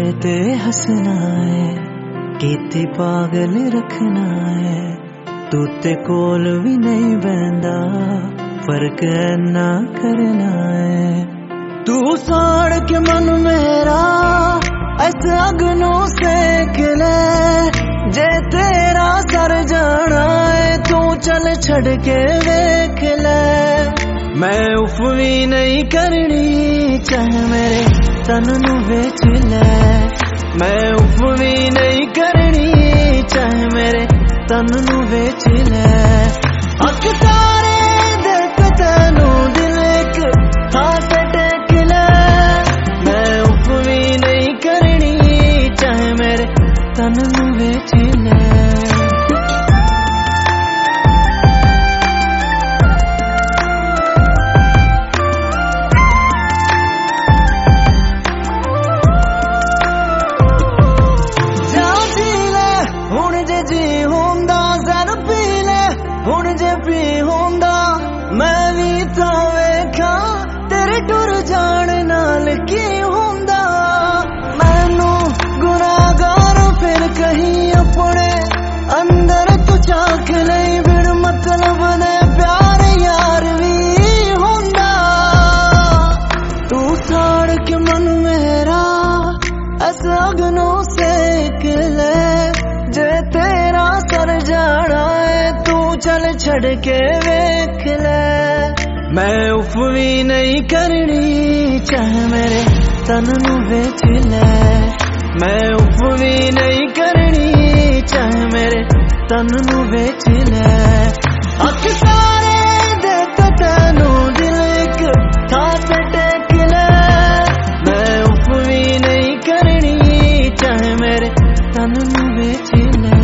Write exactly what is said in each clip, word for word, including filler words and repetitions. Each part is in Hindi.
तेरे ते हसना है, कीती पागल रखना है। तू ते कोल भी नहीं बहंदा, फर्क ना करना है। तू साड़ के मन मेरा ऐसे अग्नों सेक ले, जे तेरा सर जाना है तू चल छड़ के देख ले। मैं उफ भी नहीं करनी, चाहे मेरे तन नू बेच ले। मैं उफ भी नहीं करनी, चाहे मेरे तन नू बेच ले। अख तारे देख तेनू दिल एक हाथ टेक ले। मैं उफ भी नहीं करनी, चाहे मेरे तन नू बेच ले। हुण जे भी होंदा मैं भी तो वेखा, तेरे टुर जान नाल की होंदा। मैनू गुनाहगार फिर कहीं अपने अंदर तू झांक नहीं, बिन मतलब ने प्यार यार भी होंदा। तू साड़ के मन मेरा ऐसा अग्नों सेक ले, जे तेरा सर जाना है तू चल छड़ के वेख ले। मैं उफ भी नहीं करनी, चाहे मेरे तन नू बेच ले। मैं उफ भी नहीं करनी, चाहे मेरे तन नू बेच ले। अख सारे देख तेनू दिल एक हाथ टेक ले। मैं उफ भी नहीं करनी, चाहे मेरे तन नू बेच ले।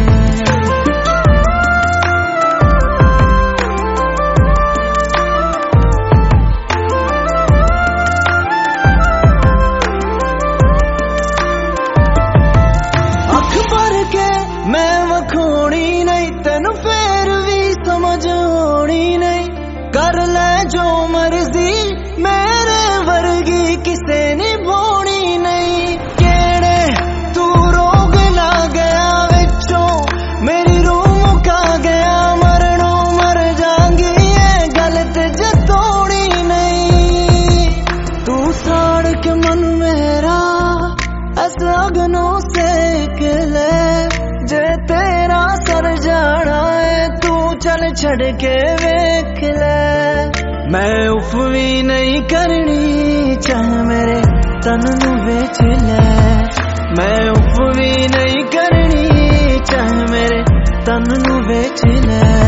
मैं वखोनी नहीं तेनू फेर भी समझ होनी नहीं। कर ले जो मर्जी मेरे वर्गी किसे निभानी नहीं। केड़े तू रोग ला गया विचों मेरी रूह मुका गया, मरनों मर जांगी ये गलत जतोनी नहीं। तू साड़ के मन मेरा ऐसा अग्नों सेक ले, जे तेरा सर जाना है तू चल छड़ के वेख ले। मैं उफ भी नहीं करनी, चाहे मेरे तन नू बेच ले। मैं उफ भी नहीं करनी, चाहे मेरे तन नू बेच ले।